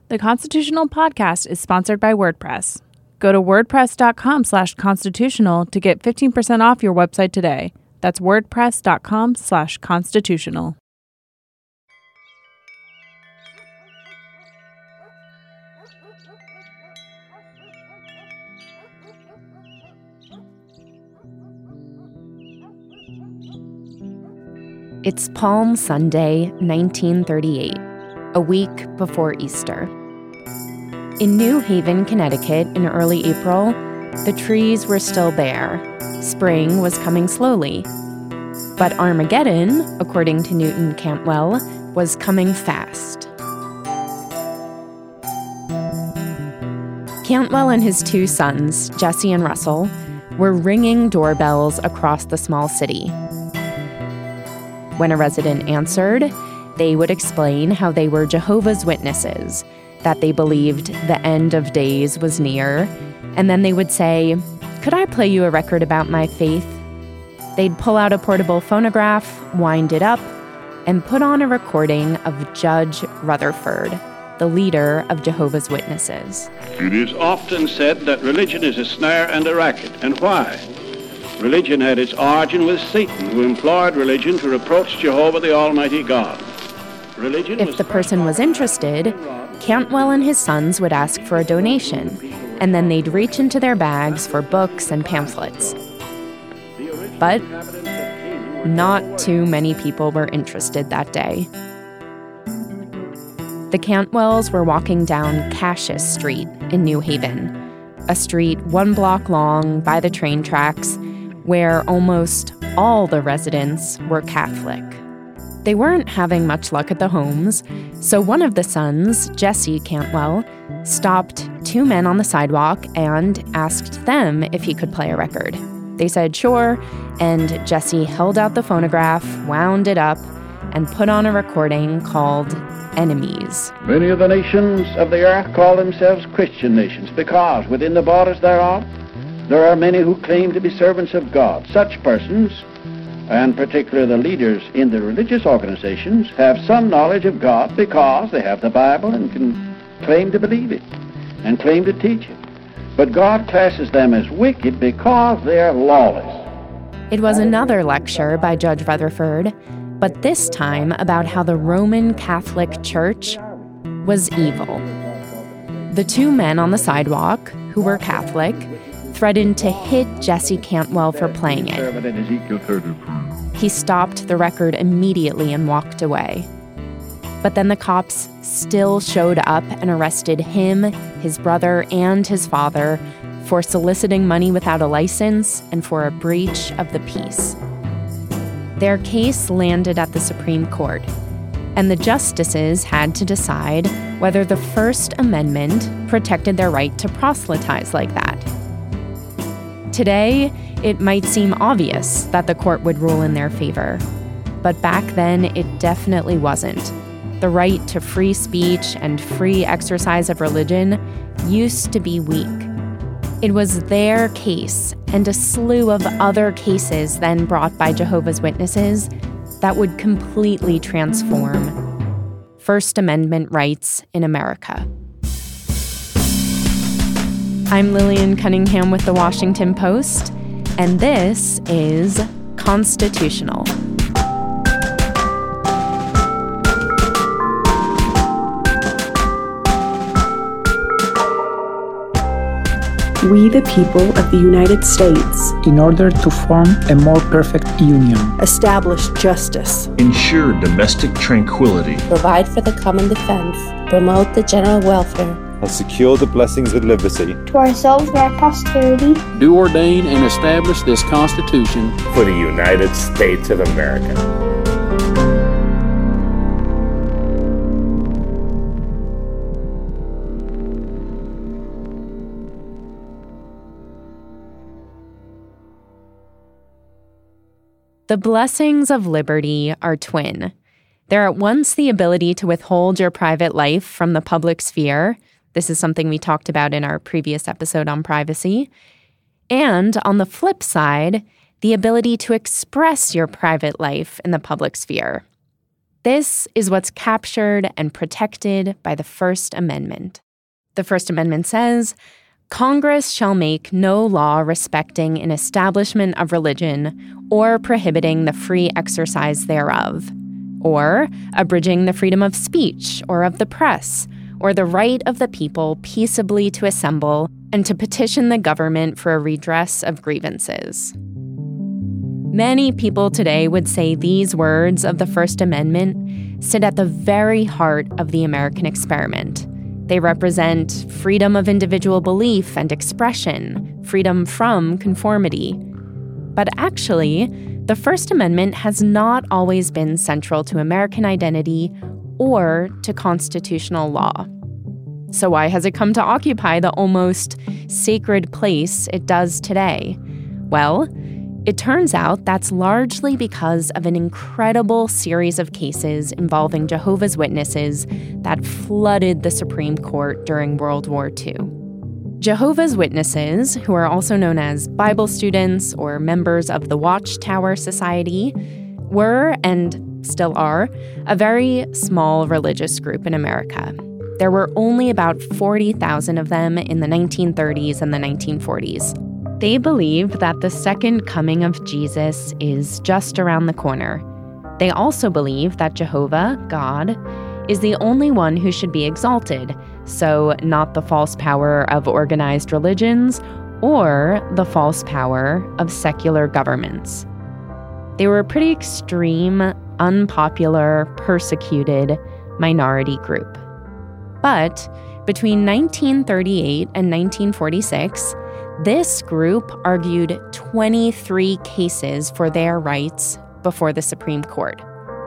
The Constitutional Podcast is sponsored by WordPress. Go to wordpress.com/constitutional to get 15% off your website today. That's wordpress.com/constitutional. It's Palm Sunday, 1938, a week before Easter. In New Haven, Connecticut, in early April, the trees were still bare. Spring was coming slowly. But Armageddon, according to Newton Cantwell, was coming fast. Cantwell and his two sons, Jesse and Russell, were ringing doorbells across the small city. When a resident answered, they would explain how they were Jehovah's Witnesses, that they believed the end of days was near, and then they would say, "Could I play you a record about my faith?" They'd pull out a portable phonograph, wind it up, and put on a recording of Judge Rutherford, the leader of Jehovah's Witnesses. It is often said that religion is a snare and a racket. And why? Religion had its origin with Satan, who employed religion to reproach Jehovah the Almighty God. If the person was interested, Cantwell and his sons would ask for a donation, and then they'd reach into their bags for books and pamphlets. But not too many people were interested that day. The Cantwells were walking down Cassius Street in New Haven, a street 1 block long by the train tracks where almost all the residents were Catholic. They weren't having much luck at the homes, so one of the sons, Jesse Cantwell, stopped 2 men on the sidewalk and asked them if he could play a record. They said sure, and Jesse held out the phonograph, wound it up, and put on a recording called Enemies. Many of the nations of the earth call themselves Christian nations because within the borders thereof there are many who claim to be servants of God. Such persons, and particularly the leaders in the religious organizations, have some knowledge of God because they have the Bible and can claim to believe it and claim to teach it. But God classes them as wicked because they are lawless. It was another lecture by Judge Rutherford, but this time about how the Roman Catholic Church was evil. The 2 men on the sidewalk, who were Catholic, threatened to hit Jesse Cantwell for playing it. He stopped the record immediately and walked away. But then the cops still showed up and arrested him, his brother, and his father for soliciting money without a license and for a breach of the peace. Their case landed at the Supreme Court, and the justices had to decide whether the First Amendment protected their right to proselytize like that. Today, it might seem obvious that the court would rule in their favor, but back then it definitely wasn't. The right to free speech and free exercise of religion used to be weak. It was their case and a slew of other cases then brought by Jehovah's Witnesses that would completely transform First Amendment rights in America. I'm Lillian Cunningham with The Washington Post, and this is Constitutional. We the people of the United States, in order to form a more perfect union, establish justice, ensure domestic tranquility, provide for the common defense, promote the general welfare, and secure the blessings of liberty to ourselves and our posterity, do ordain and establish this Constitution for the United States of America. The blessings of liberty are twin. They're at once the ability to withhold your private life from the public sphere. This is something we talked about in our previous episode on privacy. And on the flip side, the ability to express your private life in the public sphere. This is what's captured and protected by the First Amendment. The First Amendment says, Congress shall make no law respecting an establishment of religion or prohibiting the free exercise thereof, or abridging the freedom of speech or of the press, or the right of the people peaceably to assemble and to petition the government for a redress of grievances. Many people today would say these words of the First Amendment sit at the very heart of the American experiment. They represent freedom of individual belief and expression, freedom from conformity. But actually, the First Amendment has not always been central to American identity or to constitutional law. So why has it come to occupy the almost sacred place it does today? Well, it turns out that's largely because of an incredible series of cases involving Jehovah's Witnesses that flooded the Supreme Court during World War II. Jehovah's Witnesses, who are also known as Bible students or members of the Watchtower Society, were, and still are, a very small religious group in America. There were only about 40,000 of them in the 1930s and the 1940s. They believe that the second coming of Jesus is just around the corner. They also believe that Jehovah, God, is the only one who should be exalted, so not the false power of organized religions or the false power of secular governments. They were a pretty extreme, unpopular, persecuted minority group. But between 1938 and 1946, this group argued 23 cases for their rights before the Supreme Court.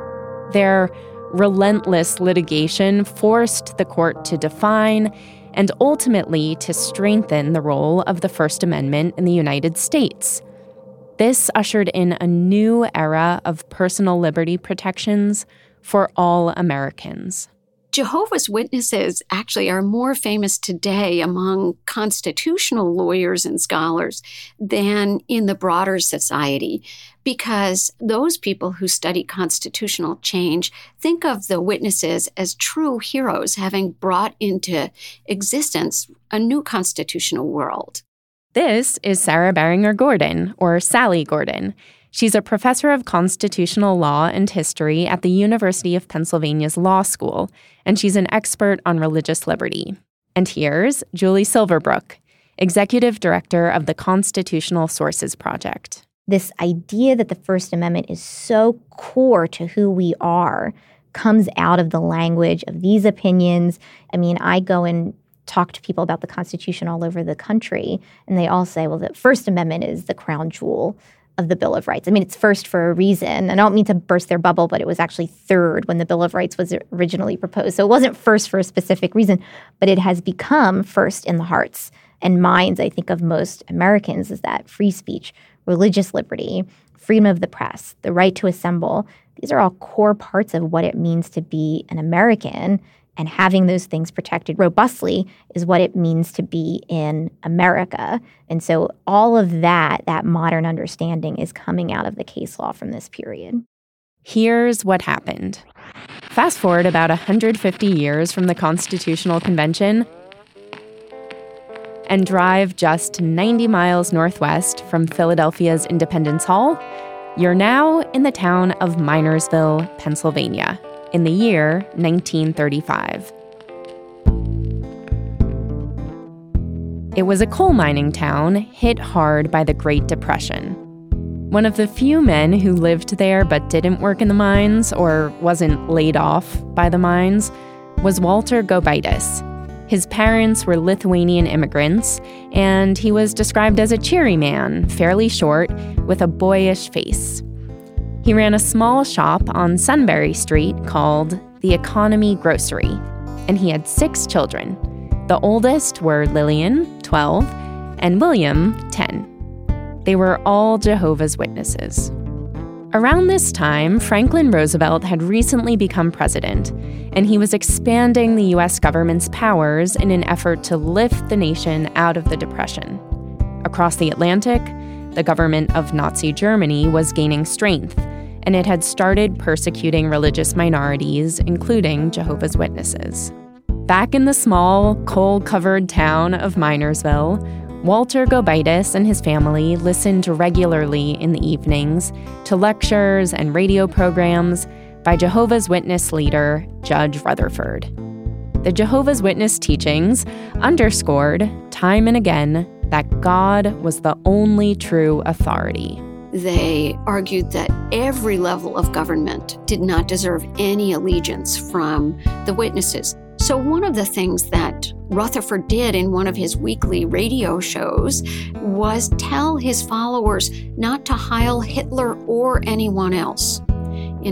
Their relentless litigation forced the court to define and ultimately to strengthen the role of the First Amendment in the United States. This ushered in a new era of personal liberty protections for all Americans. Jehovah's Witnesses actually are more famous today among constitutional lawyers and scholars than in the broader society, because those people who study constitutional change think of the witnesses as true heroes, having brought into existence a new constitutional world. This is Sarah Barringer Gordon, or Sally Gordon. She's a professor of constitutional law and history at the University of Pennsylvania's Law School, and she's an expert on religious liberty. And here's Julie Silverbrook, executive director of the Constitutional Sources Project. This idea that the First Amendment is so core to who we are comes out of the language of these opinions. I mean, I go and talk to people about the Constitution all over the country, and they all say, well, the First Amendment is the crown jewel of the Bill of Rights. I mean, it's first for a reason. I don't mean to burst their bubble, but it was actually third when the Bill of Rights was originally proposed. So it wasn't first for a specific reason, but it has become first in the hearts and minds, I think, of most Americans, is that free speech, religious liberty, freedom of the press, the right to assemble. These are all core parts of what it means to be an American, and having those things protected robustly is what it means to be in America. And so all of that modern understanding is coming out of the case law from this period. Here's what happened. Fast forward about 150 years from the Constitutional Convention and drive just 90 miles northwest from Philadelphia's Independence Hall. You're now in the town of Minersville, Pennsylvania, in the year 1935. It was a coal mining town hit hard by the Great Depression. One of the few men who lived there but didn't work in the mines or wasn't laid off by the mines was Walter Gobaitis. His parents were Lithuanian immigrants, and he was described as a cheery man, fairly short, with a boyish face. He ran a small shop on Sunbury Street called the Economy Grocery, and he had 6 children. The oldest were Lillian, 12, and William, 10. They were all Jehovah's Witnesses. Around this time, Franklin Roosevelt had recently become president, and he was expanding the U.S. government's powers in an effort to lift the nation out of the Depression. Across the Atlantic, the government of Nazi Germany was gaining strength, and it had started persecuting religious minorities, including Jehovah's Witnesses. Back in the small, coal-covered town of Minersville, Walter Gobitis and his family listened regularly in the evenings to lectures and radio programs by Jehovah's Witness leader Judge Rutherford. The Jehovah's Witness teachings underscored, time and again, that God was the only true authority. They argued that every level of government did not deserve any allegiance from the witnesses. So one of the things that Rutherford did in one of his weekly radio shows was tell his followers not to Heil Hitler or anyone else. In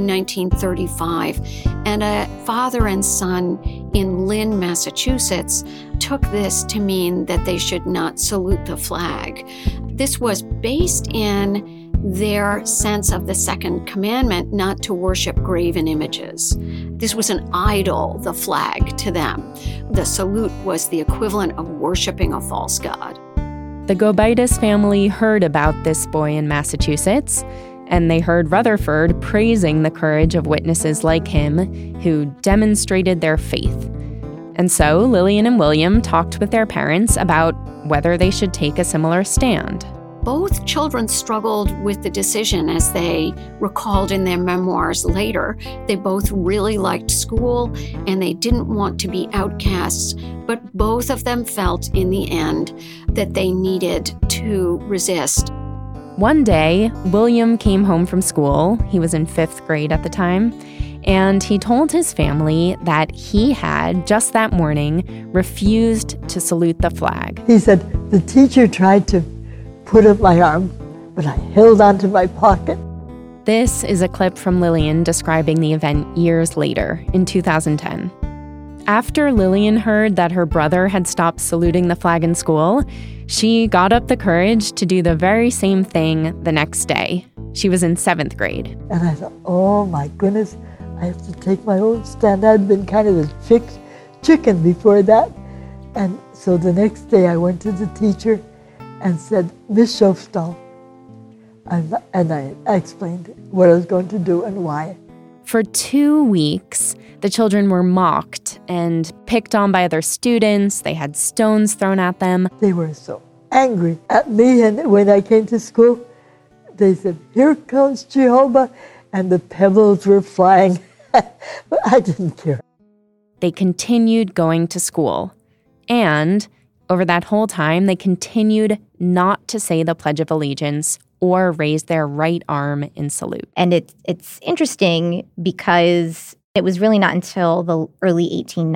1935, and a father and son in Lynn, Massachusetts, took this to mean that they should not salute the flag. This was based in their sense of the second commandment, not to worship graven images. This was an idol, the flag, to them. The salute was the equivalent of worshiping a false god. The Gobitis family heard about this boy in Massachusetts, and they heard Rutherford praising the courage of witnesses like him who demonstrated their faith. And so Lillian and William talked with their parents about whether they should take a similar stand. Both children struggled with the decision, as they recalled in their memoirs later. They both really liked school, and they didn't want to be outcasts, but both of them felt in the end that they needed to resist. One day, William came home from school. He was in 5th grade at the time, and he told his family that he had, just that morning, refused to salute the flag. He said, the teacher tried to put up my arm, but I held onto my pocket. This is a clip from Lillian describing the event years later, in 2010. After Lillian heard that her brother had stopped saluting the flag in school, she got up the courage to do the very same thing the next day. She was in 7th grade. And I thought, oh my goodness, I have to take my own stand. I'd been kind of a chicken before that. And so the next day I went to the teacher and said, Miss Schofstahl, and I explained what I was going to do and why. For 2 weeks, the children were mocked and picked on by other students. They had stones thrown at them. They were so angry at me, and when I came to school, they said, here comes Jehovah, and the pebbles were flying. But I didn't care. They continued going to school, and over that whole time, they continued not to say the Pledge of Allegiance or raise their right arm in salute. And it's interesting because it was really not until the early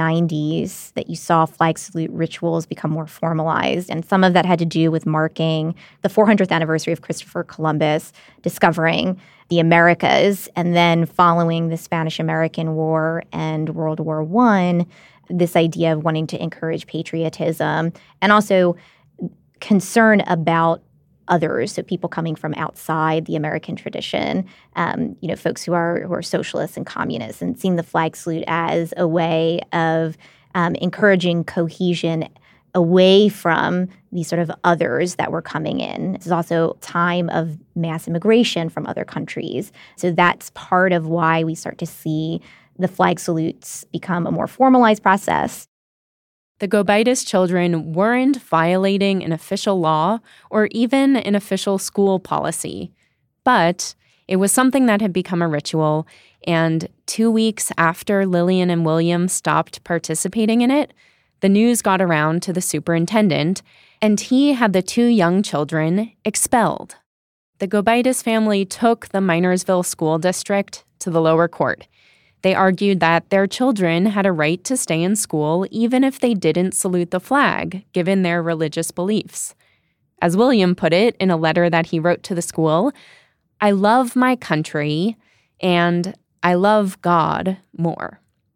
1890s that you saw flag salute rituals become more formalized. And some of that had to do with marking the 400th anniversary of Christopher Columbus discovering the Americas. And then following the Spanish-American War and World War I, this idea of wanting to encourage patriotism and also concern about others, so people coming from outside the American tradition, folks who are socialists and communists, and seeing the flag salute as a way of encouraging cohesion away from these sort of others that were coming in. This is also a time of mass immigration from other countries. So that's part of why we start to see the flag salutes become a more formalized process. The Gobitis children weren't violating an official law or even an official school policy, but it was something that had become a ritual, and 2 weeks after Lillian and William stopped participating in it, the news got around to the superintendent, and he had the 2 young children expelled. The Gobitis family took the Minersville School District to the lower court. They argued that their children had a right to stay in school even if they didn't salute the flag, given their religious beliefs. As William put it in a letter that he wrote to the school, I love my country and I love God more.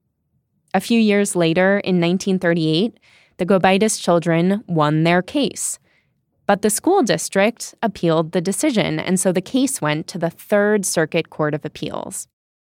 A few years later, in 1938, the Gobitis children won their case. But the school district appealed the decision, and so the case went to the Third Circuit Court of Appeals.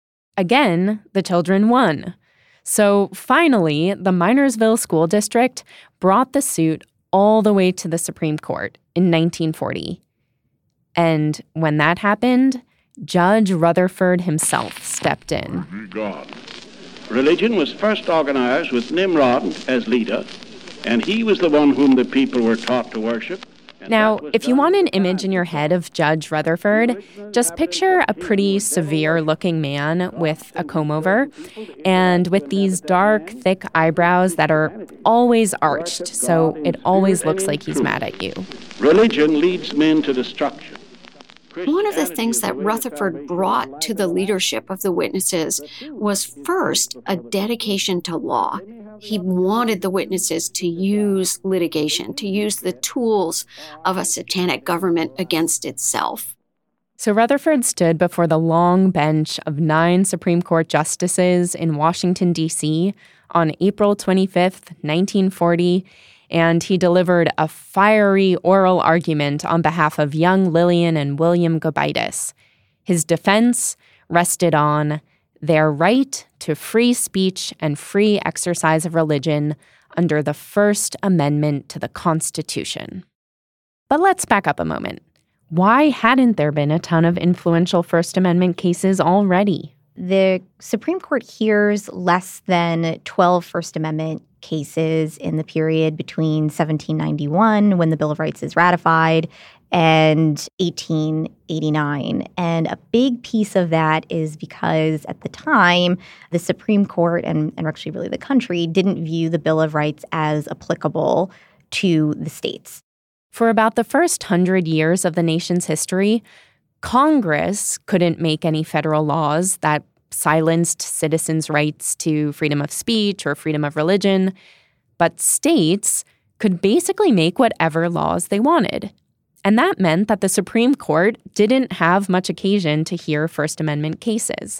Again, the children won. So finally, the Minersville School District brought the suit all the way to the Supreme Court in 1940. And when that happened, Judge Rutherford himself stepped in. God. Religion was first organized with Nimrod as leader, and he was the one whom the people were taught to worship. Now, if you want an image in your head of Judge Rutherford, just picture a pretty severe-looking man with a comb-over and with these dark, thick eyebrows that are always arched, so it always looks like he's mad at you. Religion leads men to destruction. One of the things that Rutherford brought to the leadership of the witnesses was first a dedication to law. He wanted the witnesses to use litigation, to use the tools of a satanic government against itself. So Rutherford stood before the long bench of 9 Supreme Court justices in Washington, D.C. on April 25th, 1940, and he delivered a fiery oral argument on behalf of young Lillian and William Gobitis. His defense rested on their right to free speech and free exercise of religion under the First Amendment to the Constitution. But let's back up a moment. Why hadn't there been a ton of influential First Amendment cases already? The Supreme Court hears less than 12 First Amendment cases in the period between 1791, when the Bill of Rights is ratified, and 1889. And a big piece of that is because at the time, the Supreme Court and actually really the country didn't view the Bill of Rights as applicable to the states. For about the first 100 years of the nation's history, Congress couldn't make any federal laws that silenced citizens' rights to freedom of speech or freedom of religion, but states could basically make whatever laws they wanted. And that meant that the Supreme Court didn't have much occasion to hear First Amendment cases.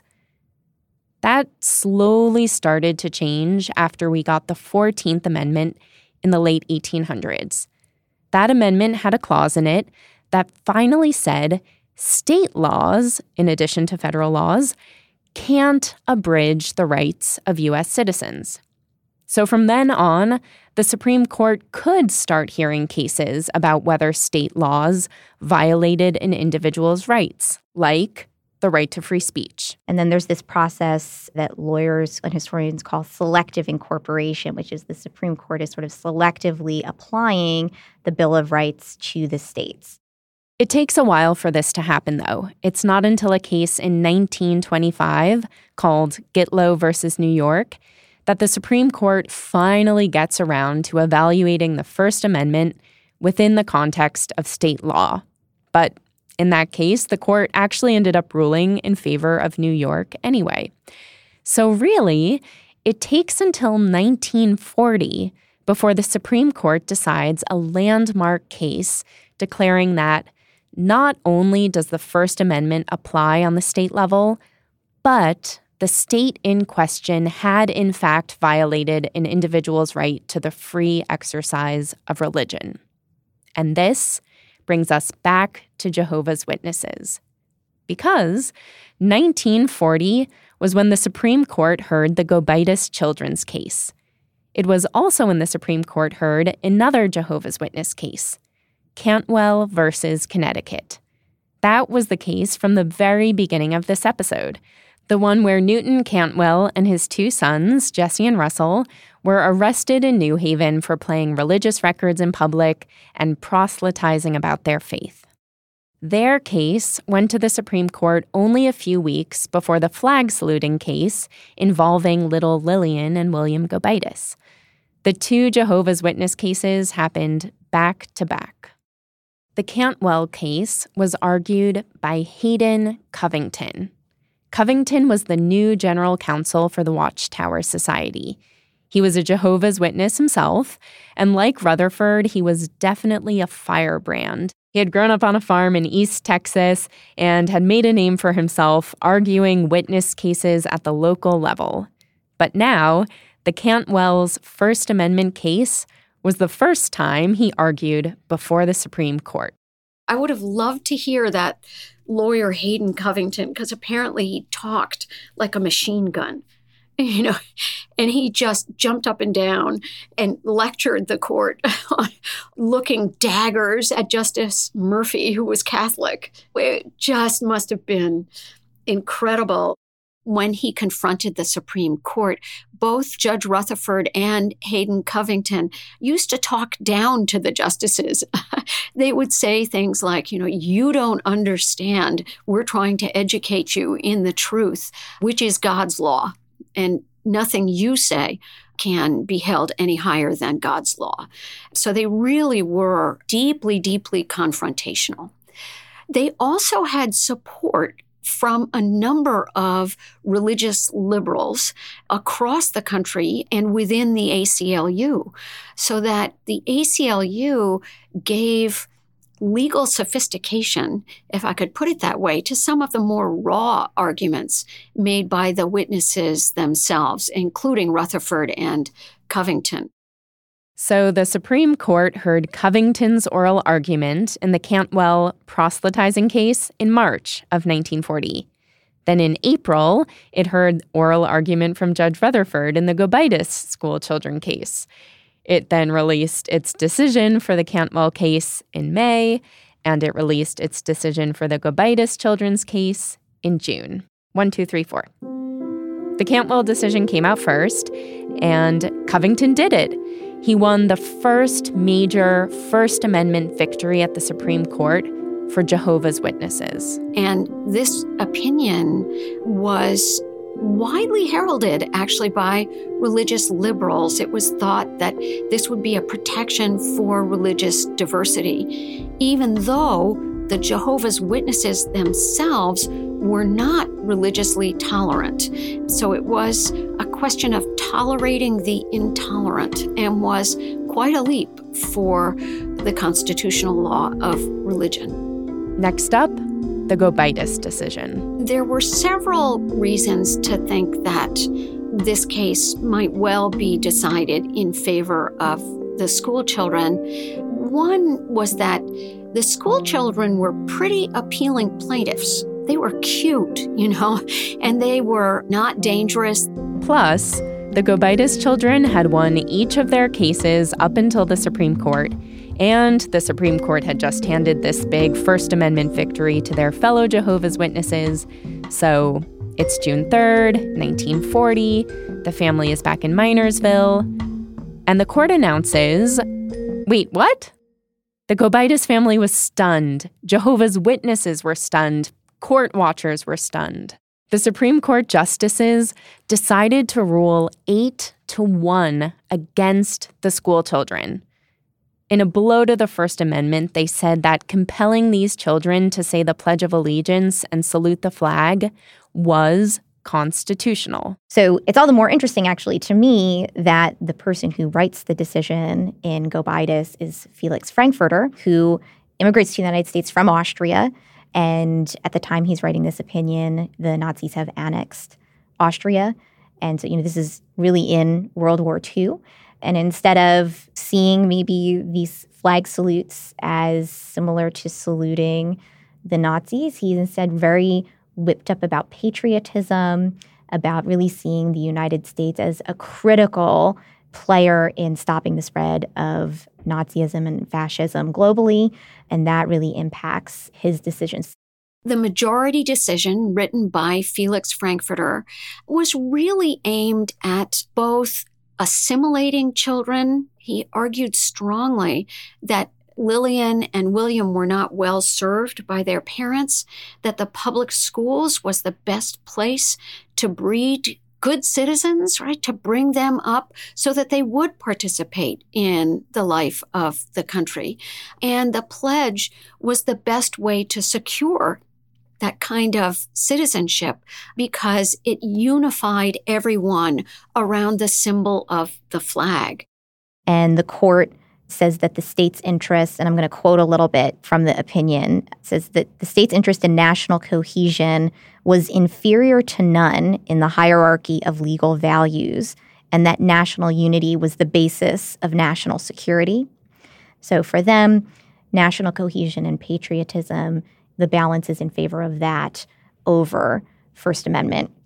That slowly started to change after we got the 14th Amendment in the late 1800s. That amendment had a clause in it that finally said state laws, in addition to federal laws, can't abridge the rights of U.S. citizens. So from then on, the Supreme Court could start hearing cases about whether state laws violated an individual's rights, like the right to free speech. And then there's this process that lawyers and historians call selective incorporation, which is the Supreme Court is sort of selectively applying the Bill of Rights to the states. It takes a while for this to happen, though. It's not until a case in 1925 called Gitlow versus New York that the Supreme Court finally gets around to evaluating the First Amendment within the context of state law. But in that case, the court actually ended up ruling in favor of New York anyway. So really, it takes until 1940 before the Supreme Court decides a landmark case declaring that not only does the First Amendment apply on the state level, but the state in question had in fact violated an individual's right to the free exercise of religion. And this brings us back to Jehovah's Witnesses. Because 1940 was when the Supreme Court heard the Gobitis children's case. It was also when the Supreme Court heard another Jehovah's Witness case, Cantwell versus Connecticut. That was the case from the very beginning of this episode, the one where Newton Cantwell and his 2 sons, Jesse and Russell, were arrested in New Haven for playing religious records in public and proselytizing about their faith. Their case went to the Supreme Court only a few weeks before the flag saluting case involving little Lillian and William Gobitis. The 2 Jehovah's Witness cases happened back to back. The Cantwell case was argued by Hayden Covington. Covington was the new general counsel for the Watchtower Society. He was a Jehovah's Witness himself, and like Rutherford, he was definitely a firebrand. He had grown up on a farm in East Texas and had made a name for himself arguing witness cases at the local level. But now, the Cantwell's First Amendment case was the first time he argued before the Supreme Court. I would have loved to hear that lawyer Hayden Covington, because apparently he talked like a machine gun. and he just jumped up and down and lectured the court on looking daggers at Justice Murphy, who was Catholic. It just must have been incredible. When he confronted the Supreme Court, both Judge Rutherford and Hayden Covington used to talk down to the justices. They would say things like, you don't understand. We're trying to educate you in the truth, which is God's law. And nothing you say can be held any higher than God's law. So they really were deeply, deeply confrontational. They also had support from a number of religious liberals across the country and within the ACLU, so that the ACLU gave legal sophistication, if I could put it that way, to some of the more raw arguments made by the witnesses themselves, including Rutherford and Covington. So the Supreme Court heard Covington's oral argument in the Cantwell proselytizing case in March of 1940. Then in April, it heard oral argument from Judge Rutherford in the Gobitis school children case. It then released its decision for the Cantwell case in May, and it released its decision for the Gobitis children's case in June. 1, 2, 3, 4. The Cantwell decision came out first, and Covington did it. He won the first major First Amendment victory at the Supreme Court for Jehovah's Witnesses. And this opinion was widely heralded, actually, by religious liberals. It was thought that this would be a protection for religious diversity, even though the Jehovah's Witnesses themselves were not religiously tolerant. So it was a question of tolerating the intolerant, and was quite a leap for the constitutional law of religion. Next up, the Gobitis decision. There were several reasons to think that this case might well be decided in favor of the school children. One was that the school children were pretty appealing plaintiffs. They were cute, and they were not dangerous. Plus, the Gobitis children had won each of their cases up until the Supreme Court, and the Supreme Court had just handed this big First Amendment victory to their fellow Jehovah's Witnesses. So it's June 3rd, 1940. The family is back in Minersville, and the court announces, wait, what? The Gobitis family was stunned. Jehovah's Witnesses were stunned. Court watchers were stunned. The Supreme Court justices decided to rule 8-1 against the school children. In a blow to the First Amendment, they said that compelling these children to say the Pledge of Allegiance and salute the flag was constitutional. So it's all the more interesting, actually, to me, that the person who writes the decision in Gobitis is Felix Frankfurter, who immigrates to the United States from Austria. And at the time he's writing this opinion, the Nazis have annexed Austria. And so, this is really in World War II. And instead of seeing maybe these flag salutes as similar to saluting the Nazis, he's instead very whipped up about patriotism, about really seeing the United States as a critical player in stopping the spread of Nazism and fascism globally, and that really impacts his decisions. The majority decision written by Felix Frankfurter was really aimed at both assimilating children. He argued strongly that Lillian and William were not well served by their parents, that the public schools was the best place to breed good citizens, right, to bring them up so that they would participate in the life of the country. And the pledge was the best way to secure that kind of citizenship because it unified everyone around the symbol of the flag. And the court says that the state's interest, and I'm going to quote a little bit from the opinion, says that the state's interest in national cohesion was inferior to none in the hierarchy of legal values, and that national unity was the basis of national security. So for them, national cohesion and patriotism, the balance is in favor of that over First Amendment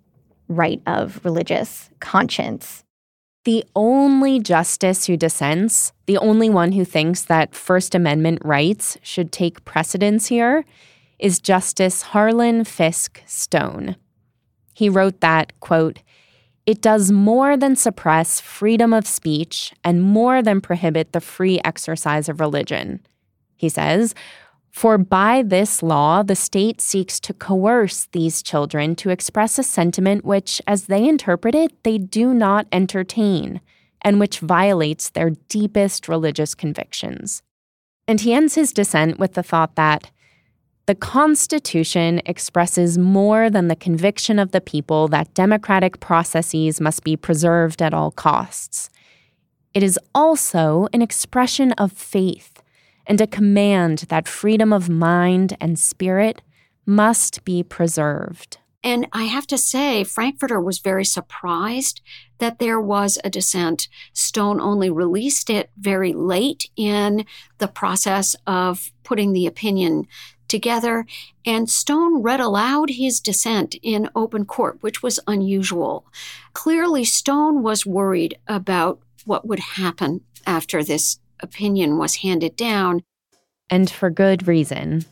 right of religious conscience. The only justice who dissents, the only one who thinks that First Amendment rights should take precedence here, is Justice Harlan Fiske Stone. He wrote that, quote, "It does more than suppress freedom of speech and more than prohibit the free exercise of religion." He says, "For by this law, the state seeks to coerce these children to express a sentiment which, as they interpret it, they do not entertain, and which violates their deepest religious convictions." And he ends his dissent with the thought that the Constitution expresses more than the conviction of the people that democratic processes must be preserved at all costs. It is also an expression of faith and a command that freedom of mind and spirit must be preserved. And I have to say, Frankfurter was very surprised that there was a dissent. Stone only released it very late in the process of putting the opinion together, and Stone read aloud his dissent in open court, which was unusual. Clearly, Stone was worried about what would happen after this opinion was handed down. And for good reason.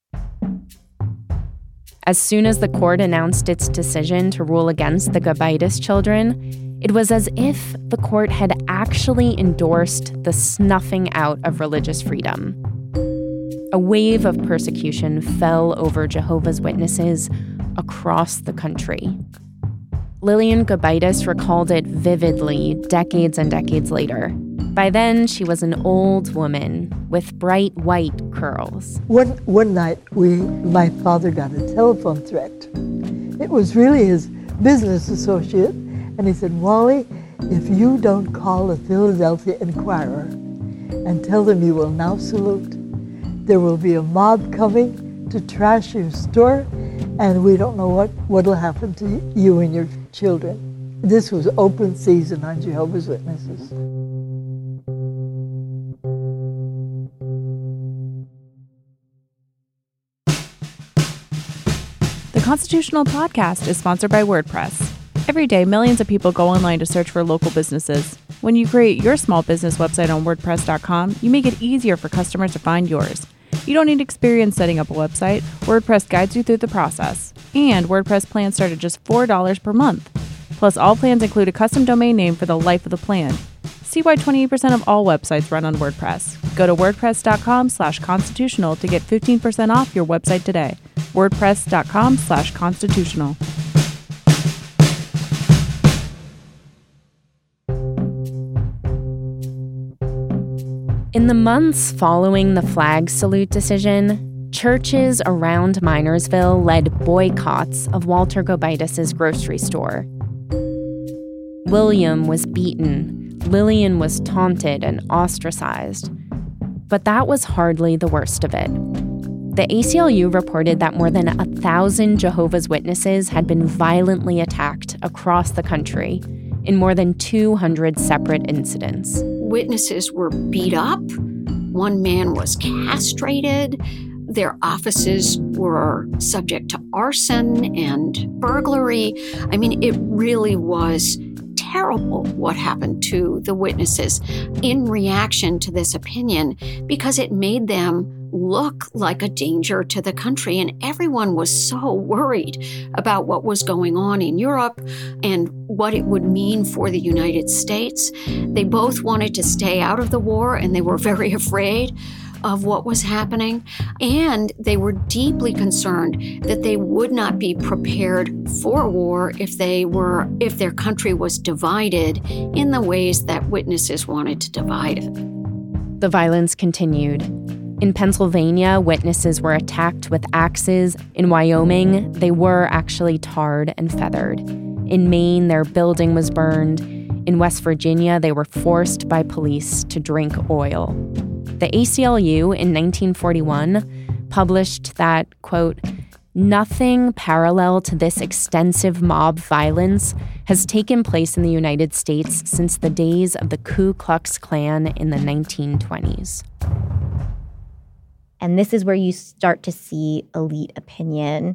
As soon as the court announced its decision to rule against the Gobitis children, it was as if the court had actually endorsed the snuffing out of religious freedom. A wave of persecution fell over Jehovah's Witnesses across the country. Lillian Gobitis recalled it vividly decades and decades later. By then, she was an old woman with bright white curls. One night, my father got a telephone threat. It was really his business associate, and he said, "Wally, if you don't call the Philadelphia Inquirer and tell them you will now salute, there will be a mob coming to trash your store, and we don't know what will happen to you and your children." This was open season on Jehovah's Witnesses. The Constitutional Podcast is sponsored by WordPress. Every day, millions of people go online to search for local businesses. When you create your small business website on WordPress.com, you make it easier for customers to find yours. You don't need experience setting up a website. WordPress guides you through the process. And WordPress plans start at just $4 per month. Plus, all plans include a custom domain name for the life of the plan. See why 28% of all websites run on WordPress. Go to WordPress.com/constitutional to get 15% off your website today. WordPress.com/constitutional. In the months following the flag salute decision, churches around Minersville led boycotts of Walter Gobitis' grocery store. William was beaten, Lillian was taunted and ostracized. But that was hardly the worst of it. The ACLU reported that more than 1,000 Jehovah's Witnesses had been violently attacked across the country in more than 200 separate incidents. Witnesses were beat up. One man was castrated. Their offices were subject to arson and burglary. I mean, it really was terrible what happened to the witnesses in reaction to this opinion, because it made them look like a danger to the country. And everyone was so worried about what was going on in Europe and what it would mean for the United States. They both wanted to stay out of the war, and they were very afraid of what was happening. And they were deeply concerned that they would not be prepared for war if their country was divided in the ways that witnesses wanted to divide it. The violence continued. In Pennsylvania, witnesses were attacked with axes. In Wyoming, they were actually tarred and feathered. In Maine, their building was burned. In West Virginia, they were forced by police to drink oil. The ACLU in 1941 published that, quote, "Nothing parallel to this extensive mob violence has taken place in the United States since the days of the Ku Klux Klan in the 1920s. And this is where you start to see elite opinion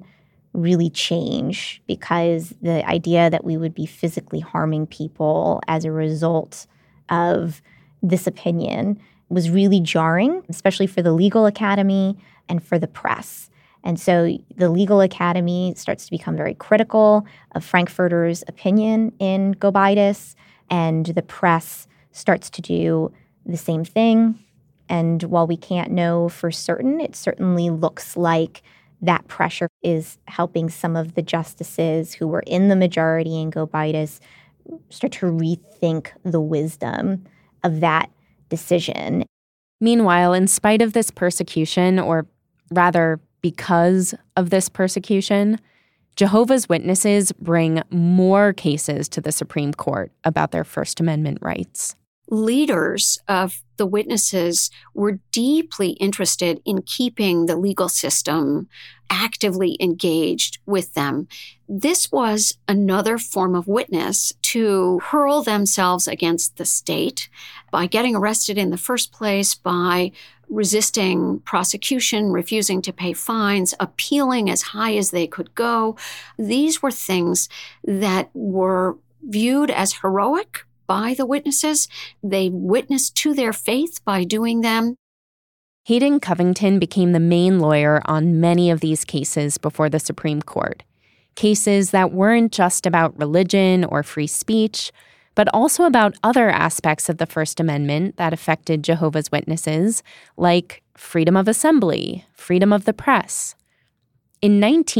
really change, because the idea that we would be physically harming people as a result of this opinion was really jarring, especially for the legal academy and for the press. And so the legal academy starts to become very critical of Frankfurter's opinion in Gobitis, and the press starts to do the same thing. And while we can't know for certain, it certainly looks like that pressure is helping some of the justices who were in the majority in Gobitis start to rethink the wisdom of that decision. Meanwhile, in spite of this persecution, or rather because of this persecution, Jehovah's Witnesses bring more cases to the Supreme Court about their First Amendment rights. Leaders of the witnesses were deeply interested in keeping the legal system actively engaged with them. This was another form of witness to hurl themselves against the state by getting arrested in the first place, by resisting prosecution, refusing to pay fines, appealing as high as they could go. These were things that were viewed as heroic by the witnesses. They witnessed to their faith by doing them. Hayden Covington became the main lawyer on many of these cases before the Supreme Court. Cases that weren't just about religion or free speech, but also about other aspects of the First Amendment that affected Jehovah's Witnesses, like freedom of assembly, freedom of the press. In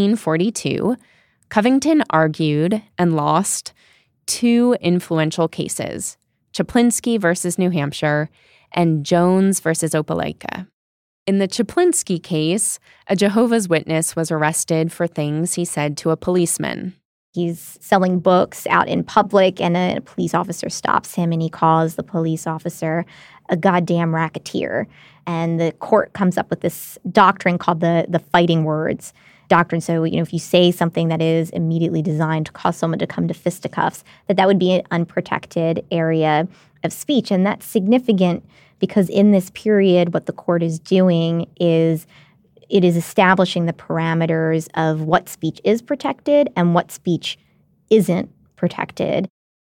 1942, Covington argued and lost two influential cases, Chaplinsky versus New Hampshire and Jones versus Opelika. In the Chaplinsky case, a Jehovah's Witness was arrested for things he said to a policeman. He's selling books out in public, and a police officer stops him, and he calls the police officer a goddamn racketeer. And the court comes up with this doctrine called the fighting words doctrine. So, if you say something that is immediately designed to cause someone to come to fisticuffs, that would be an unprotected area of speech. And that's significant because in this period, what the court is doing is it is establishing the parameters of what speech is protected and what speech isn't protected.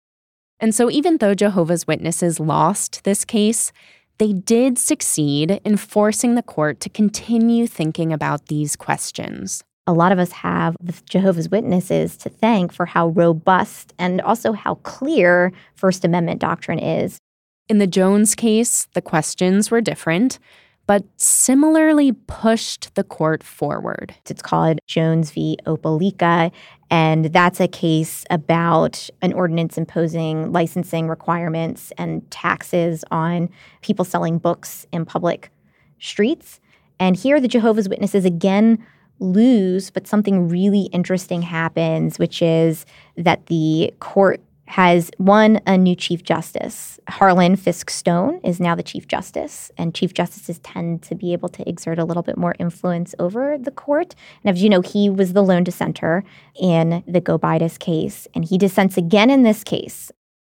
And so even though Jehovah's Witnesses lost this case, they did succeed in forcing the court to continue thinking about these questions. A lot of us have the Jehovah's Witnesses to thank for how robust and also how clear First Amendment doctrine is. In the Jones case, the questions were different, but similarly pushed the court forward. It's called Jones v. Opelika, and that's a case about an ordinance imposing licensing requirements and taxes on people selling books in public streets. And here the Jehovah's Witnesses again lose, but something really interesting happens, which is that the court has won a new Chief Justice. Harlan Fiske Stone is now the Chief Justice, and Chief Justices tend to be able to exert a little bit more influence over the court. And as you know, he was the lone dissenter in the Gobitis case, and he dissents again in this case.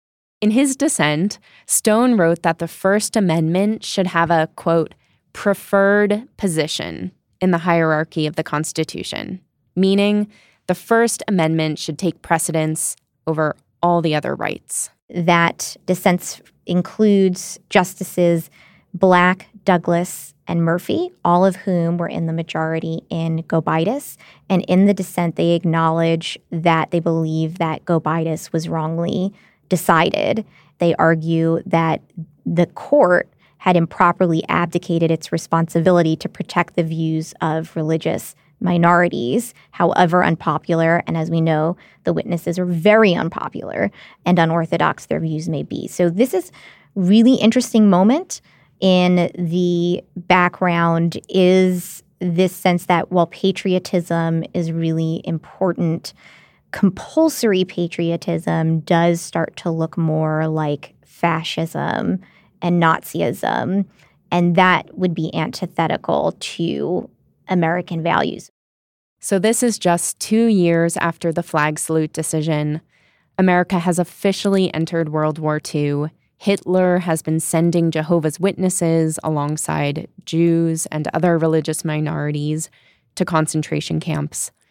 In his dissent, Stone wrote that the First Amendment should have a, quote, preferred position in the hierarchy of the Constitution, meaning the First Amendment should take precedence over all the other rights. That dissent includes Justices Black, Douglas, and Murphy, all of whom were in the majority in Gobitis. And in the dissent, they acknowledge that they believe that Gobitis was wrongly decided. They argue that the court had improperly abdicated its responsibility to protect the views of religious minorities, however unpopular, and as we know, the witnesses are very unpopular and unorthodox their views may be. So this is really interesting moment in the background is this sense that while patriotism is really important, compulsory patriotism does start to look more like fascism and Nazism, and that would be antithetical to American values. So this is just 2 years after the flag salute decision. America has officially entered World War II. Hitler has been sending Jehovah's Witnesses alongside Jews and other religious minorities to concentration camps.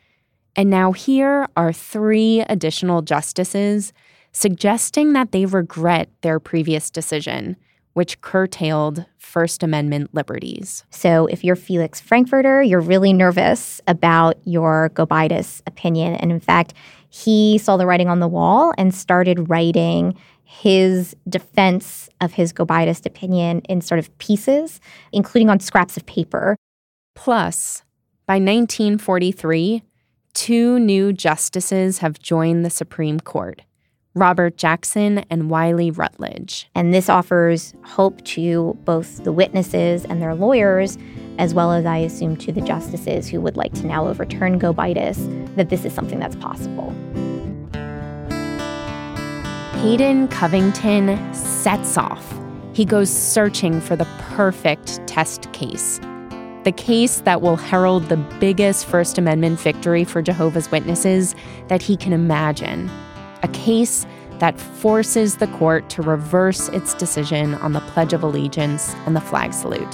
And now here are 3 additional justices suggesting that they regret their previous decision, which curtailed First Amendment liberties. So if you're Felix Frankfurter, you're really nervous about your Gobitis opinion. And in fact, he saw the writing on the wall and started writing his defense of his Gobitis opinion in sort of pieces, including on scraps of paper. Plus, by 1943, 2 new justices have joined the Supreme Court, Robert Jackson and Wiley Rutledge. And this offers hope to both the witnesses and their lawyers, as well as, I assume, to the justices who would like to now overturn Gobitis, that this is something that's possible. Hayden Covington sets off. He goes searching for the perfect test case. The case that will herald the biggest First Amendment victory for Jehovah's Witnesses that he can imagine. A case that forces the court to reverse its decision on the Pledge of Allegiance and the flag salute.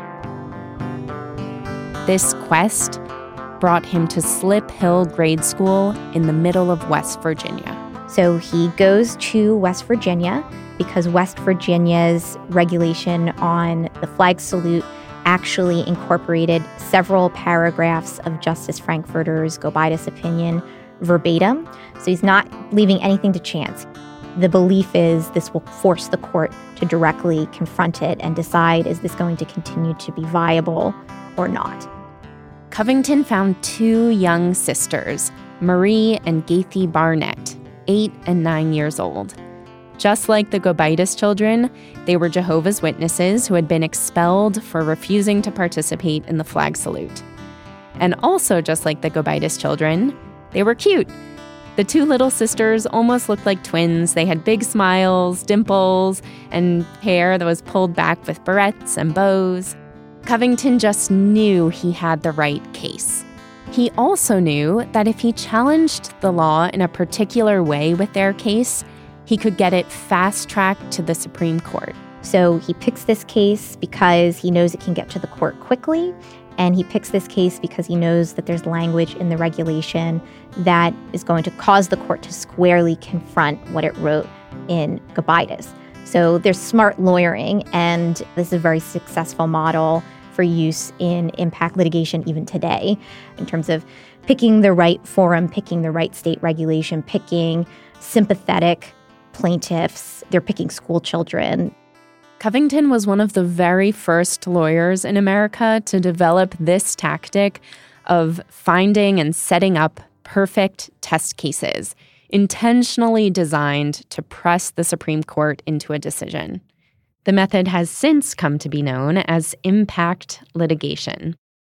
This quest brought him to Slip Hill Grade School in the middle of West Virginia. So he goes to West Virginia because West Virginia's regulation on the flag salute actually incorporated several paragraphs of Justice Frankfurter's Gobitis opinion verbatim. So he's not leaving anything to chance. The belief is this will force the court to directly confront it and decide, is this going to continue to be viable or not? Covington found 2 young sisters, Marie and Gaithy Barnett, 8 and 9 years old. Just like the Gobitis children, they were Jehovah's Witnesses who had been expelled for refusing to participate in the flag salute. And also just like the Gobitis children, they were cute. The 2 little sisters almost looked like twins. They had big smiles, dimples, and hair that was pulled back with barrettes and bows. Covington just knew he had the right case. He also knew that if he challenged the law in a particular way with their case, he could get it fast-tracked to the Supreme Court. So he picks this case because he knows it can get to the court quickly, and he picks this case because he knows that there's language in the regulation that is going to cause the court to squarely confront what it wrote in Gobitis. So there's smart lawyering, and this is a very successful model for use in impact litigation even today, in terms of picking the right forum, picking the right state regulation, picking sympathetic plaintiffs. They're picking school children. Covington was one of the very first lawyers in America to develop this tactic of finding and setting up perfect test cases, intentionally designed to press the Supreme Court into a decision. The method has since come to be known as impact litigation.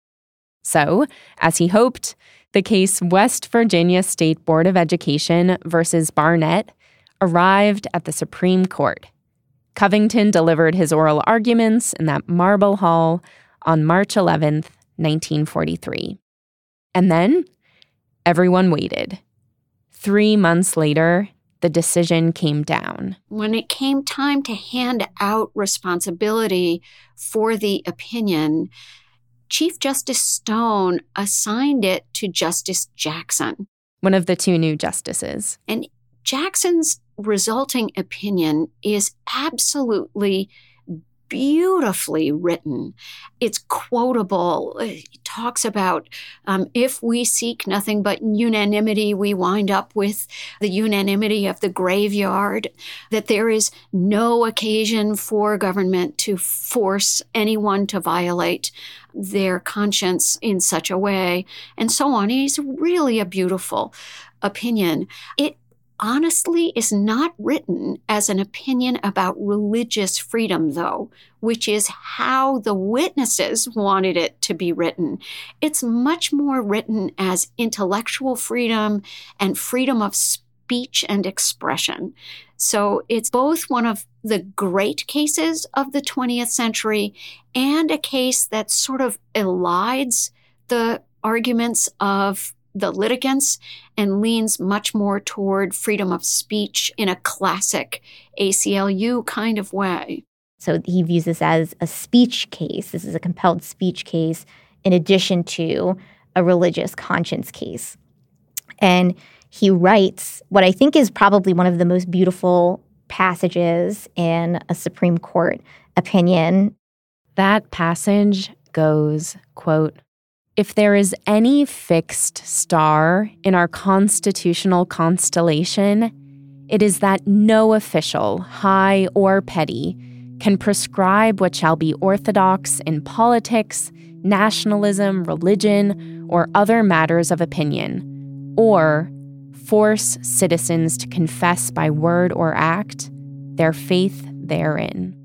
So, as he hoped, the case West Virginia State Board of Education versus Barnett arrived at the Supreme Court. Covington delivered his oral arguments in that marble hall on March 11th, 1943. And then everyone waited. 3 months later, the decision came down. When it came time to hand out responsibility for the opinion, Chief Justice Stone assigned it to Justice Jackson, one of the 2 new justices. And Jackson's resulting opinion is absolutely beautifully written. It's quotable. It talks about if we seek nothing but unanimity, we wind up with the unanimity of the graveyard, that there is no occasion for government to force anyone to violate their conscience in such a way, and so on. It's really a beautiful opinion. It honestly is not written as an opinion about religious freedom, though, which is how the witnesses wanted it to be written. It's much more written as intellectual freedom and freedom of speech and expression. So it's both one of the great cases of the 20th century and a case that sort of elides the arguments of the litigants and leans much more toward freedom of speech in a classic ACLU kind of way. So he views this as a speech case. This is a compelled speech case in addition to a religious conscience case. And he writes what I think is probably one of the most beautiful passages in a Supreme Court opinion. That passage goes, quote, "If there is any fixed star in our constitutional constellation, it is that no official, high or petty, can prescribe what shall be orthodox in politics, nationalism, religion, or other matters of opinion, or force citizens to confess by word or act their faith therein."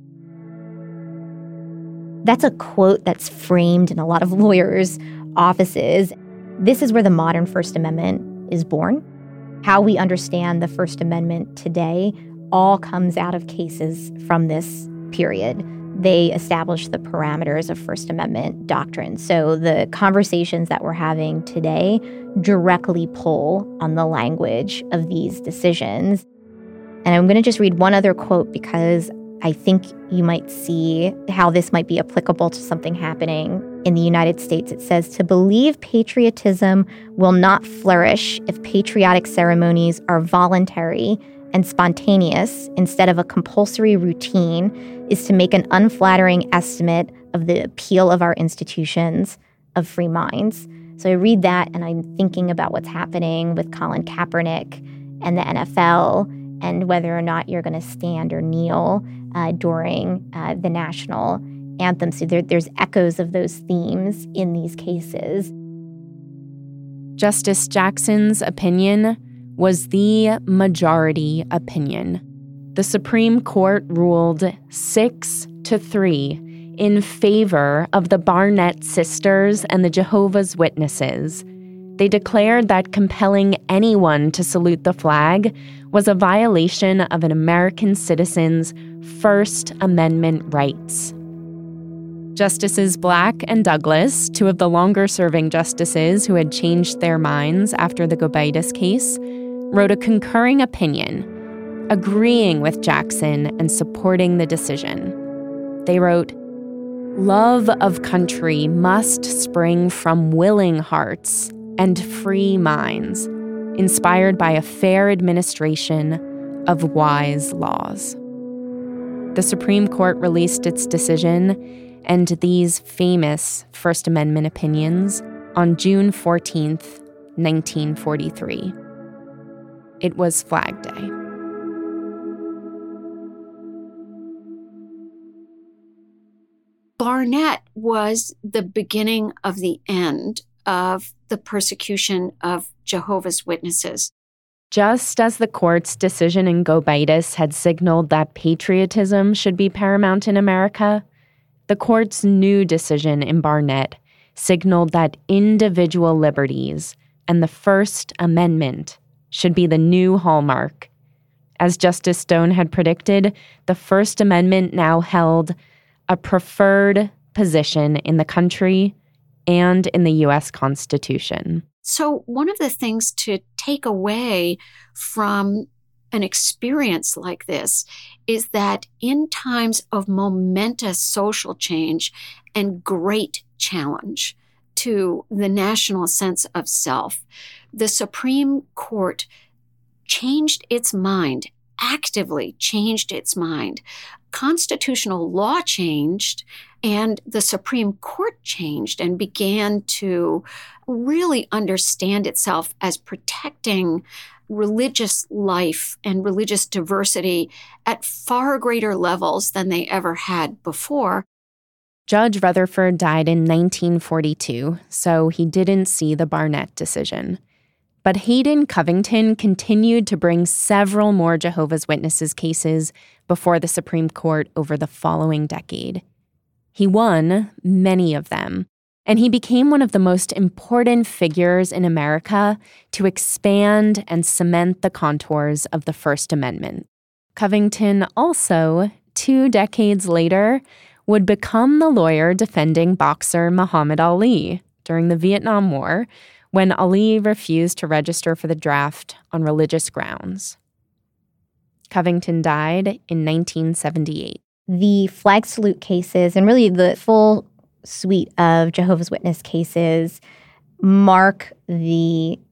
That's a quote that's framed in a lot of lawyers' offices. This is where the modern First Amendment is born. How we understand the First Amendment today all comes out of cases from this period. They establish the parameters of First Amendment doctrine. So the conversations that we're having today directly pull on the language of these decisions. And I'm going to just read one other quote because I think you might see how this might be applicable to something happening in the United States. It says, "To believe patriotism will not flourish if patriotic ceremonies are voluntary and spontaneous instead of a compulsory routine is to make an unflattering estimate of the appeal of our institutions of free minds." So I read that and I'm thinking about what's happening with Colin Kaepernick and the NFL and whether or not you're going to stand or kneel during the national anthem. So there's echoes of those themes in these cases. Justice Jackson's opinion was the majority opinion. The Supreme Court ruled 6-3 in favor of the Barnett sisters and the Jehovah's Witnesses. They declared that compelling anyone to salute the flag was a violation of an American citizen's First Amendment rights. Justices Black and Douglas, two of the longer-serving justices who had changed their minds after the Gobitis case, wrote a concurring opinion, agreeing with Jackson and supporting the decision. They wrote, "Love of country must spring from willing hearts and free minds, inspired by a fair administration of wise laws." The Supreme Court released its decision and these famous First Amendment opinions on June 14th, 1943. It was Flag Day. Barnett was the beginning of the end of the persecution of Jehovah's Witnesses. Just as the court's decision in Gobitis had signaled that patriotism should be paramount in America, the court's new decision in Barnett signaled that individual liberties and the First Amendment should be the new hallmark. As Justice Stone had predicted, the First Amendment now held a preferred position in the country and in the U.S. Constitution. So one of the things to take away from an experience like this is that in times of momentous social change and great challenge to the national sense of self, the Supreme Court changed its mind, actively changed its mind. Constitutional law changed, and the Supreme Court changed and began to really understand itself as protecting religious life and religious diversity at far greater levels than they ever had before. Judge Rutherford died in 1942, so he didn't see the Barnett decision. But Hayden Covington continued to bring several more Jehovah's Witnesses cases before the Supreme Court over the following decade. He won many of them, and he became one of the most important figures in America to expand and cement the contours of the First Amendment. Covington also, 2 decades later, would become the lawyer defending boxer Muhammad Ali during the Vietnam War, when Ali refused to register for the draft on religious grounds. Covington died in 1978. The flag salute cases, and really the full suite of Jehovah's Witness cases, mark the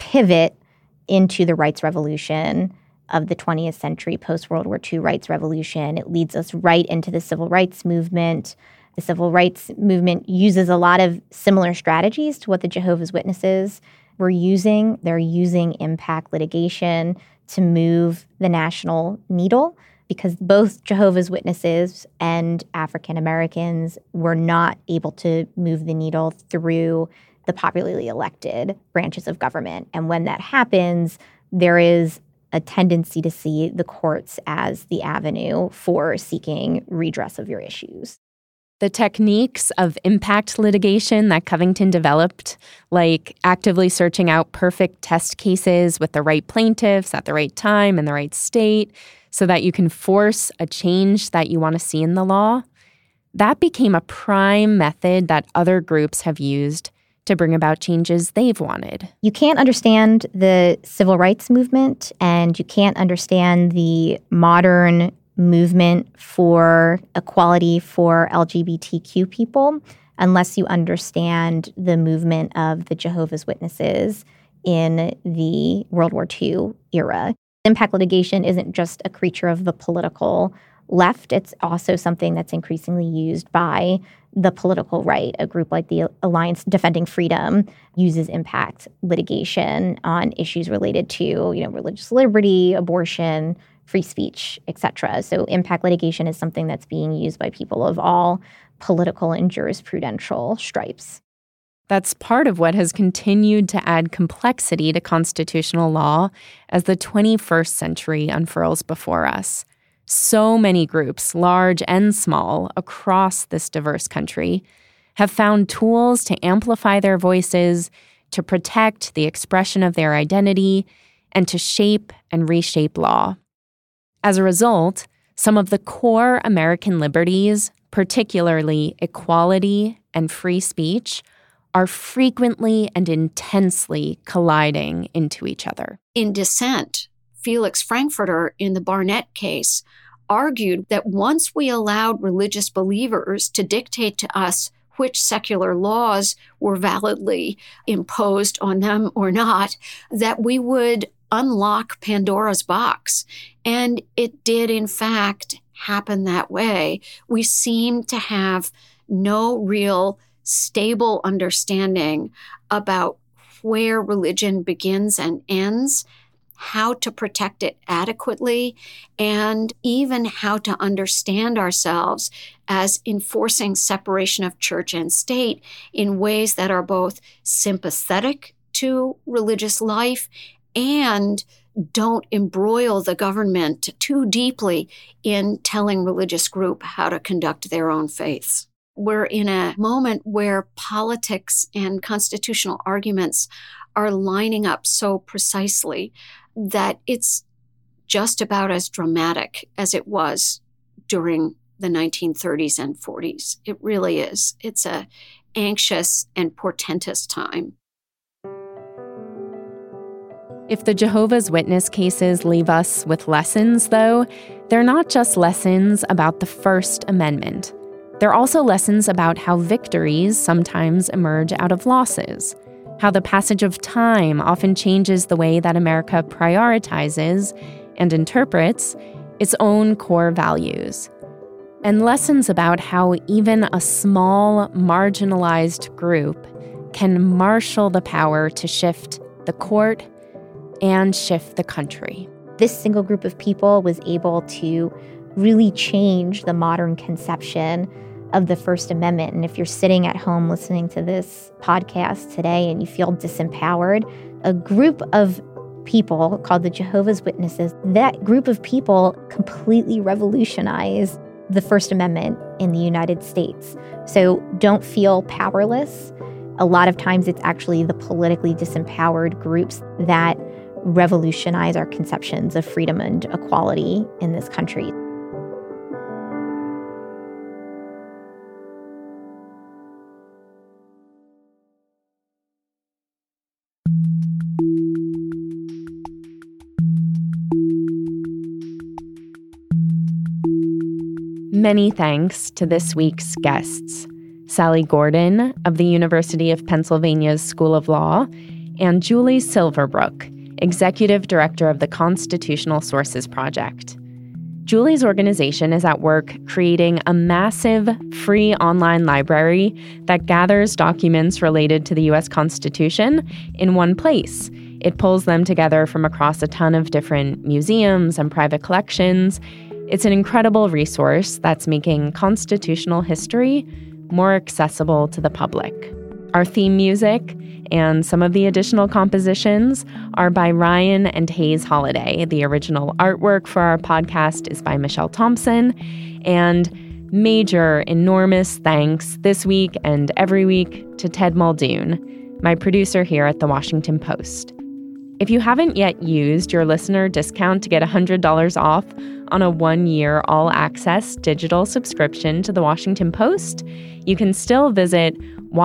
pivot into the rights revolution of the 20th century, post-World War II rights revolution. It leads us right into the civil rights movement. The civil rights movement uses a lot of similar strategies to what the Jehovah's Witnesses were using. They're using impact litigation to move the national needle, because both Jehovah's Witnesses and African Americans were not able to move the needle through the popularly elected branches of government. And when that happens, there is a tendency to see the courts as the avenue for seeking redress of your issues. The techniques of impact litigation that Covington developed, like actively searching out perfect test cases with the right plaintiffs at the right time in the right state so that you can force a change that you want to see in the law, that became a prime method that other groups have used to bring about changes they've wanted. You can't understand the civil rights movement, and you can't understand the modern movement for equality for LGBTQ people unless you understand the movement of the Jehovah's Witnesses in the World War II era. Impact litigation isn't just a creature of the political left. It's also something that's increasingly used by the political right. A group like the Alliance Defending Freedom uses impact litigation on issues related to, religious liberty, abortion, free speech, etc. So impact litigation is something that's being used by people of all political and jurisprudential stripes. That's part of what has continued to add complexity to constitutional law as the 21st century unfurls before us. So many groups, large and small, across this diverse country have found tools to amplify their voices, to protect the expression of their identity, and to shape and reshape law. As a result, some of the core American liberties, particularly equality and free speech, are frequently and intensely colliding into each other. In dissent, Felix Frankfurter, in the Barnett case, argued that once we allowed religious believers to dictate to us which secular laws were validly imposed on them or not, that we would unlock Pandora's box. And it did, in fact, happen that way. We seem to have no real stable understanding about where religion begins and ends, how to protect it adequately, and even how to understand ourselves as enforcing separation of church and state in ways that are both sympathetic to religious life and don't embroil the government too deeply in telling religious group how to conduct their own faiths. We're in a moment where politics and constitutional arguments are lining up so precisely that it's just about as dramatic as it was during the 1930s and 40s. It really is. It's an anxious and portentous time. If the Jehovah's Witness cases leave us with lessons, though, they're not just lessons about the First Amendment. They're also lessons about how victories sometimes emerge out of losses, how the passage of time often changes the way that America prioritizes and interprets its own core values, and lessons about how even a small, marginalized group can marshal the power to shift the court and shift the country. This single group of people was able to really change the modern conception of the First Amendment. And if you're sitting at home listening to this podcast today and you feel disempowered, a group of people called the Jehovah's Witnesses, that group of people completely revolutionized the First Amendment in the United States. So don't feel powerless. A lot of times it's actually the politically disempowered groups that revolutionize our conceptions of freedom and equality in this country. Many thanks to this week's guests, Sally Gordon of the University of Pennsylvania's School of Law and Julie Silverbrook, Executive Director of the Constitutional Sources Project. Julie's organization is at work creating a massive free online library that gathers documents related to the U.S. Constitution in one place. It pulls them together from across a ton of different museums and private collections. It's an incredible resource that's making constitutional history more accessible to the public. Our theme music and some of the additional compositions are by Ryan and Hayes Holiday. The original artwork for our podcast is by Michelle Thompson. And major, enormous thanks this week and every week to Ted Muldoon, my producer here at The Washington Post. If you haven't yet used your listener discount to get $100 off on a 1-year all-access digital subscription to The Washington Post, you can still visit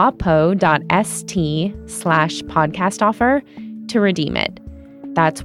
wapo.st/podcast offer to redeem it. That's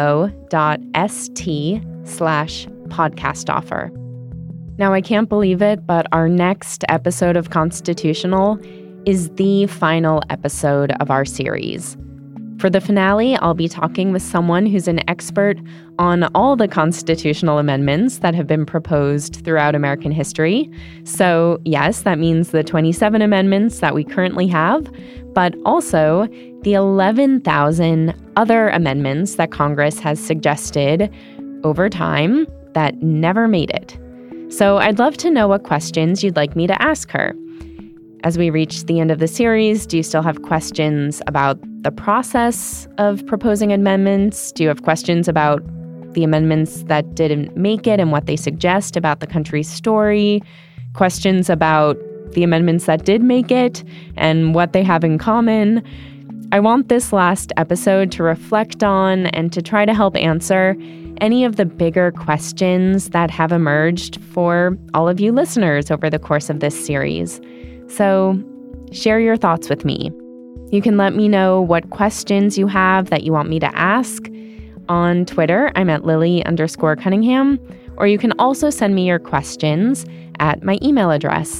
wapo.st/podcast offer. Now, I can't believe it, but our next episode of Constitutional is the final episode of our series. For the finale, I'll be talking with someone who's an expert on all the constitutional amendments that have been proposed throughout American history. So, yes, that means the 27 amendments that we currently have, but also the 11,000 other amendments that Congress has suggested over time that never made it. So I'd love to know what questions you'd like me to ask her. As we reach the end of the series, do you still have questions about the process of proposing amendments? Do you have questions about the amendments that didn't make it and what they suggest about the country's story? Questions about the amendments that did make it and what they have in common? I want this last episode to reflect on and to try to help answer any of the bigger questions that have emerged for all of you listeners over the course of this series. So share your thoughts with me. You can let me know what questions you have that you want me to ask. On Twitter, I'm at Lily_Cunningham, or you can also send me your questions at my email address,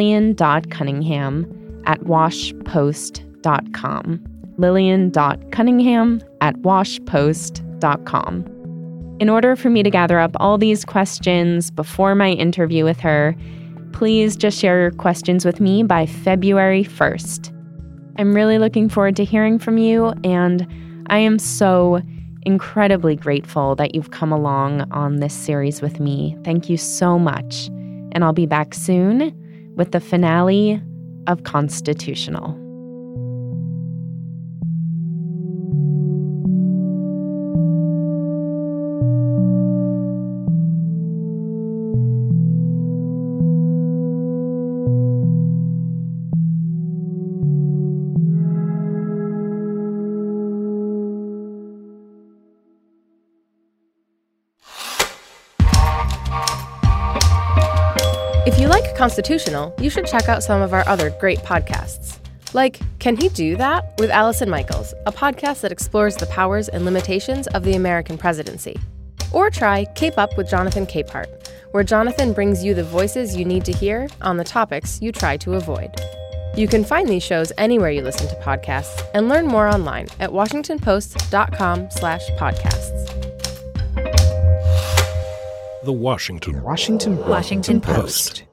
lillian.cunningham@washpost.com. lillian.cunningham@washpost.com. In order for me to gather up all these questions before my interview with her, please just share your questions with me by February 1st. I'm really looking forward to hearing from you, and I am so incredibly grateful that you've come along on this series with me. Thank you so much, and I'll be back soon with the finale of Constitutional. If you like Constitutional, you should check out some of our other great podcasts. Like Can He Do That? With Allison Michaels, a podcast that explores the powers and limitations of the American presidency. Or try Cape Up with Jonathan Capehart, where Jonathan brings you the voices you need to hear on the topics you try to avoid. You can find these shows anywhere you listen to podcasts and learn more online at washingtonpost.com/podcasts. The Washington Post.